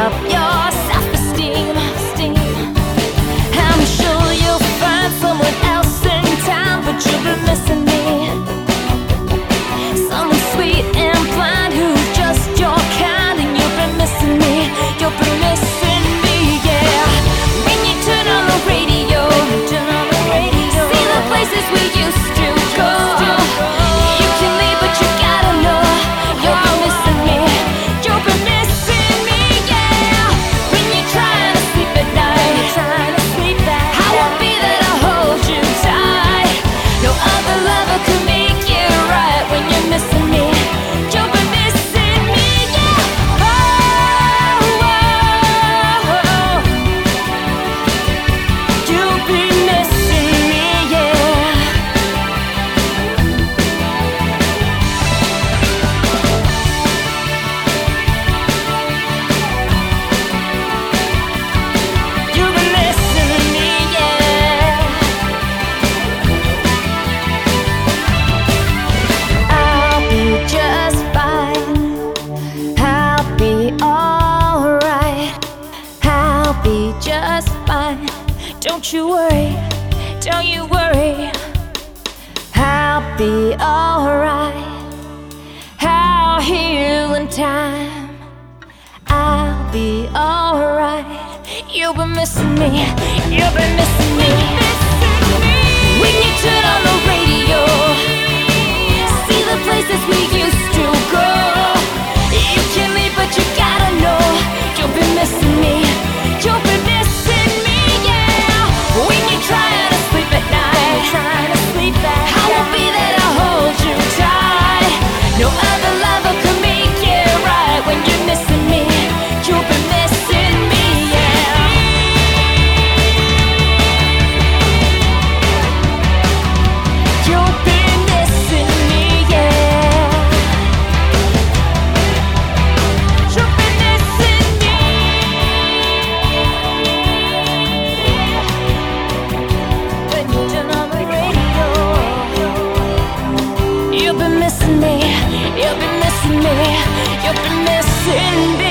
up your self-esteem. I'm sure you'll find someone else in time, but you've been missing me. Someone sweet and blind who's just your kind, and you've been missing me. You've been missing me, yeah. When you turn on the radio, see the places we used to go. You can leave, but you gotta know you've been missing me. You've been missing me, yeah. When you're trying to sleep at night, I won't be there to hold you tight. No other lover could make it right when you're missing me. You've been missing me, yeah. Oh, you've been missing me, yeah. You've been missing me, yeah. I'll be just fine. I'll be alright. I'll be just fine. Don't you worry, don't you worry. I'll be alright. I'll heal in time. I'll be alright. You've been missing me. You've been missing me. When you turn on the radio, see the places we used to go. You can leave, but you gotta know you've been missing me. You've been missing me, yeah. When you're trying to sleep at night, I won't be there to hold you tight. No other lover could make it right when you're missing me. You've been missing me, yeah. You've been missing me, yeah. You've been missing me. When you turn on the radio, you've been missing me. You've been missing me. You've been missing me.